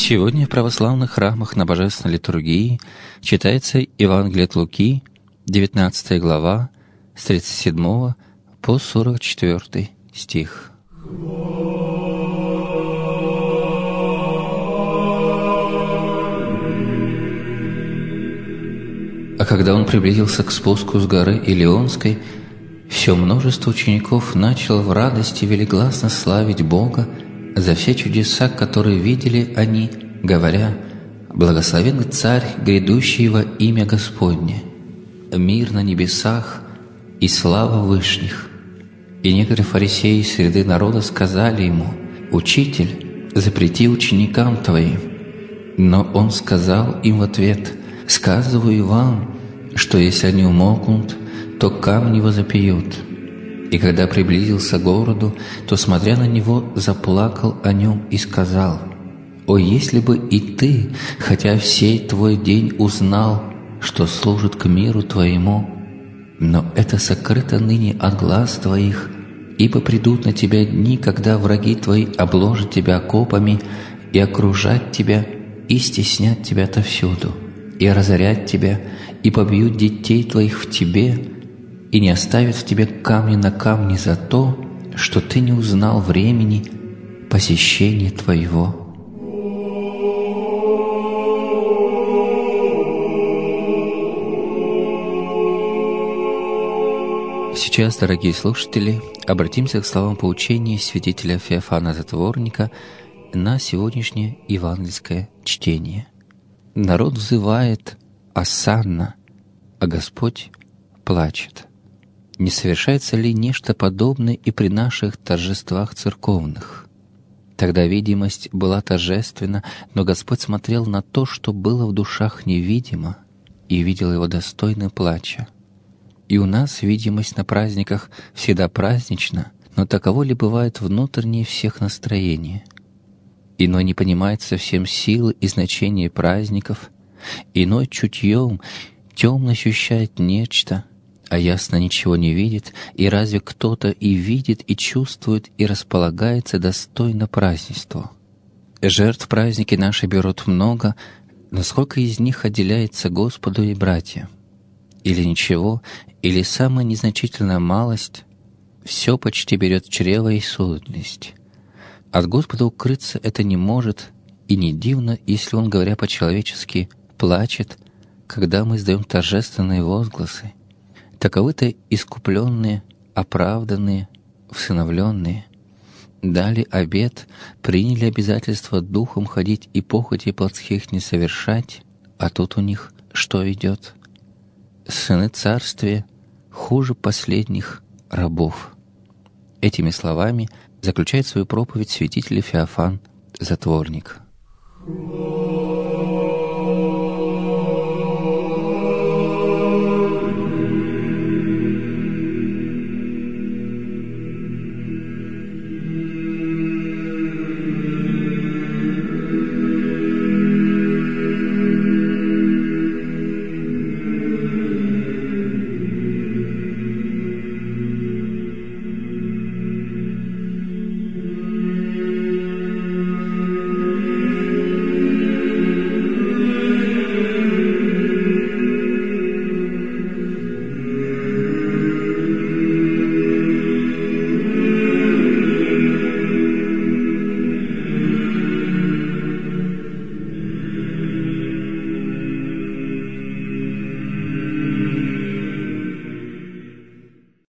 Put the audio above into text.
Сегодня в православных храмах на Божественной литургии читается Евангелие от Луки, 19 глава, с 37 по 44 стих. А когда он приблизился к спуску с горы Илионской, все множество учеников начало в радости велигласно славить Бога за все чудеса, которые видели они, говоря: «Благословенный Царь, грядущий во имя Господне, мир на небесах и слава вышних». И некоторые фарисеи из среды народа сказали ему: «Учитель, запрети ученикам твоим». Но он сказал им в ответ: «Сказываю вам, что если они умолкнут, то камни возопьют». И когда приблизился к городу, то, смотря на него, заплакал о нем и сказал: «О, если бы и ты, хотя всей твой день узнал, что служит к миру твоему, но это сокрыто ныне от глаз твоих, ибо придут на тебя дни, когда враги твои обложат тебя окопами и окружат тебя, и стеснят тебя отовсюду, и разорят тебя, и побьют детей твоих в тебе, и не оставят в тебе камня на камне за то, что ты не узнал времени посещения твоего». Сейчас, дорогие слушатели, обратимся к словам поучения святителя Феофана Затворника на сегодняшнее евангельское чтение. Народ взывает осанна, а Господь плачет. Не совершается ли нечто подобное и при наших торжествах церковных? Тогда видимость была торжественна, но Господь смотрел на то, что было в душах невидимо, и видел его достойным плача. И у нас видимость на праздниках всегда празднична, но таково ли бывает внутреннее всех настроение? Иной не понимает совсем силы и значения праздников, иной чутьем темно ощущает нечто, а ясно ничего не видит, и разве кто-то и видит, и чувствует, и располагается достойно празднеству? Жертв праздники наши берут много, но сколько из них отделяется Господу и братьям? Или ничего, или самая незначительная малость, все почти берет чрево и суетность. От Господа укрыться это не может, и не дивно, если Он, говоря по-человечески, плачет, когда мы издаем торжественные возгласы. Таковы-то искупленные, оправданные, всыновленные. Дали обет, приняли обязательство духом ходить и похоти плотских не совершать, а тут у них что идет? Сыны царствия хуже последних рабов. Этими словами заключает свою проповедь святитель Феофан Затворник.